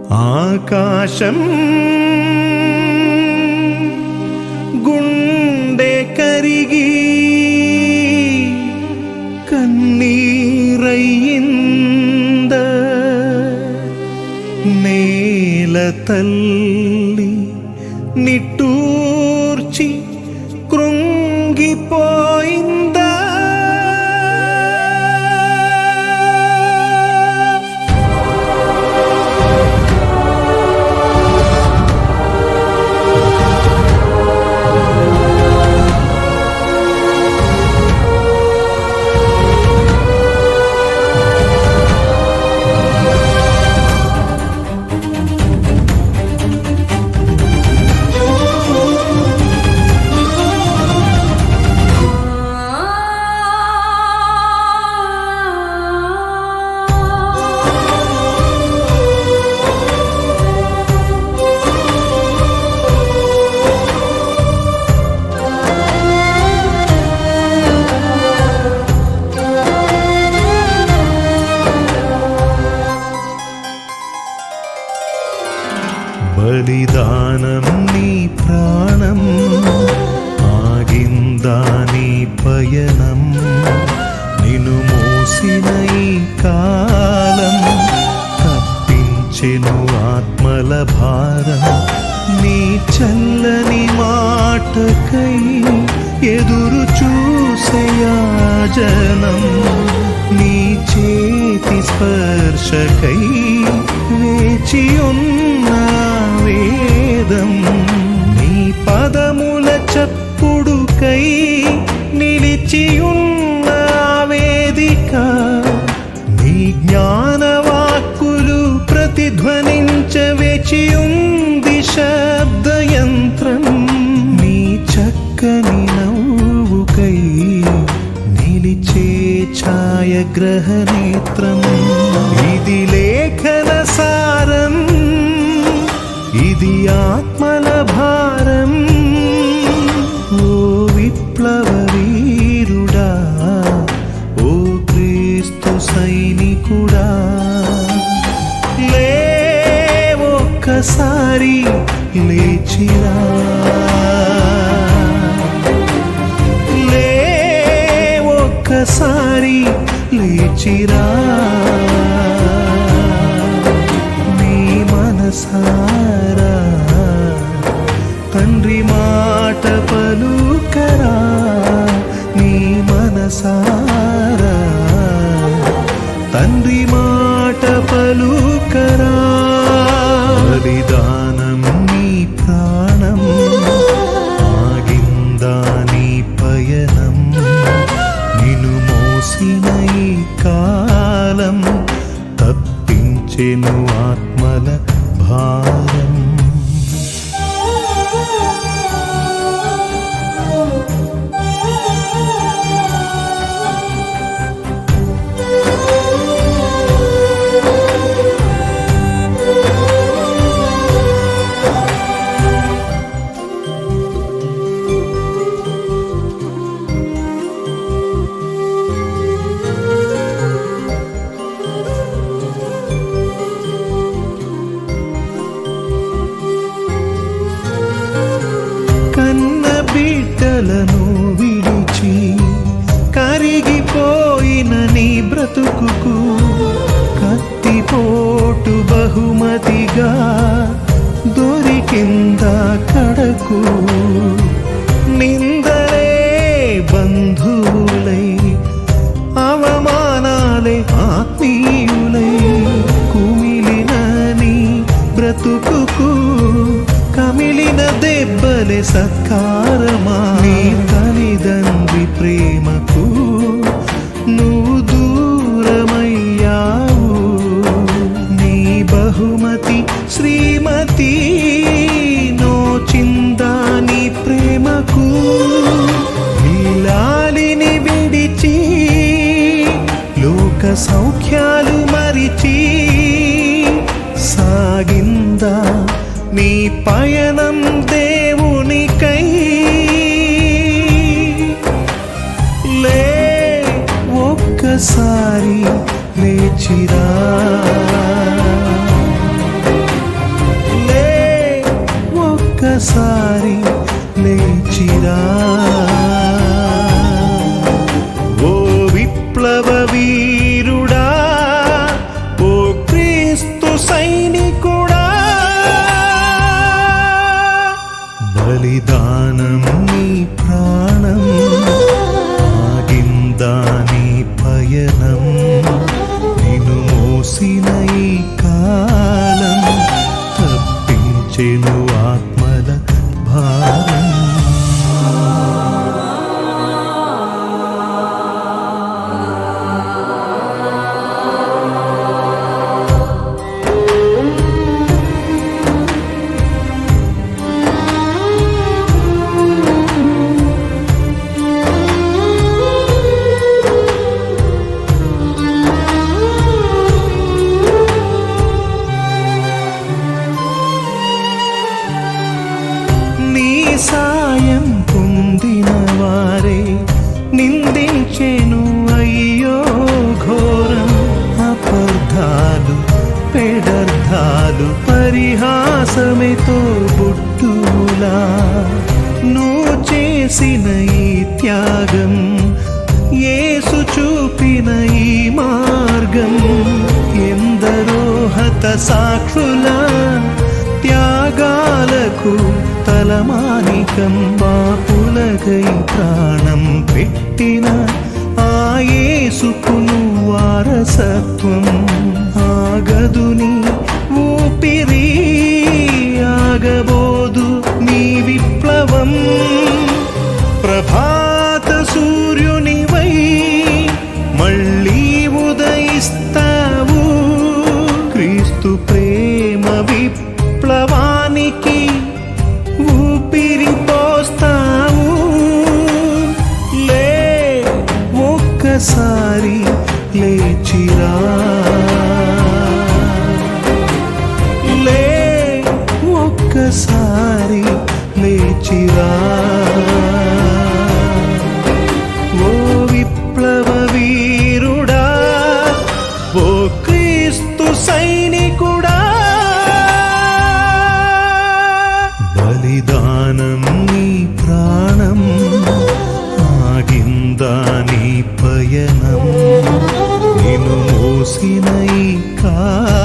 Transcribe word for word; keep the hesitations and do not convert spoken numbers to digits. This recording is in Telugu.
ఆకాశం గుండె కరిగి కన్నీరయ్యింద నేల తల్లి నిట్టూర్చి కృంగిపోయిందా బలిదానం నీ ప్రాణం ఆగిందా నీ పయనం నిన్ను మోసిన ఈ కాలం తప్పించెను ఆత్మల భారం నీ చల్లని మాటకై ఎదురు చూసే యాజనం నీ చేతి స్పర్శకై వేచి ఉన్న వేదం నీ పదముల చప్పుడుకై నిలిచి ఉన్న వేదిక నీ జ్ఞానవాక్కులు ప్రతిధ్వనించ వేచి ఉంది శబ్దయంత్రం నీ చక్కని నవ్వుకై నిలిచే ఛాయగ్రహనేత్రం ఇది లేఖన సారం ఇది ఆత్మల భారం ఓ విప్లవ వీరుడా ఓ క్రీస్తు సైనికుడా లే ఒక్కసారి లేచిరా లే ఒక్కసారి లేచిరా నీ మనసారా తండ్రి మాట పలుకరా నీ మనసారా తండ్రి మాట పలుకరా బలిదానం నీ ప్రాణం ఆగిందా నీ పయనం నిన్ను మోసిన ఈ కాలం తప్పించెను ఆత్మల భారం బిడ్డలను విడిచి కరిగిపోయిన నీ బ్రతుకుకు కత్తిపోటు బహుమతిగా దొరికిందా కడకు నిందలే బంధువులై అవమానాలే ఆత్మీయులై కుమిలిన నీ బ్రతుకుకు కమిలిన దెబ్బలే సత్కారమా నీ తల్లిదండ్రి ప్రేమకు నువ్వు దూరమయ్యావు నీ బహుమతి శ్రీమతి నోచిందా నీ ప్రేమకు నీలాలిని విడిచి లోక సౌఖ్యాలు మరిచి సాగిందా నీ పయనం దేవునికై లే ఒక్కసారి లేచిరా ఒక్కసారి లేచిరా. ఓ విప్లవ వీరుడా, ఓ క్రీస్తు సైనికుడా, బలిదానం నీ ప్రాణం, ఆగిందా నీ పయనం, నిన్ను మోసిన ఈ కాలం, తప్పించెను ఆత్మల భారం. సాయం పొందిన వారే నిందించెను అయ్యో ఘోరం. అపర్ధాలు పెడర్థాలు పరిహాసమితో బుట్టులా, నువ్వు చేసిన ఈ త్యాగం, యేసు చూపిన ఈ మార్గం, ఎందరో హత సాక్షుల త్యాగాలకు తలమానికం. పాపులకై ప్రాణం పెట్టిన ఆ యేసుకు నువ్వు వారసత్వం. ఆగదుని ఊపిరి, ఆగబోదు నీ విప్లవం. ప్రభాత సూర్యునివై మళ్ళీ ఉదయిస్తావు, క్రీస్తు ప్రేమ విప్లవానికి ఊపిరి పోస్తావు. లే ఒక్కసారి లేచిరా, లే ఒక్కసారి లేచిరా. ఓ విప్లవ వీరుడా, ఓ క్రీస్తు సైనికుడా, బలిదానం నీ ప్రాణం, ఆగిందా నీ పయనం, నిన్ను మోసిన ఈ కాలం,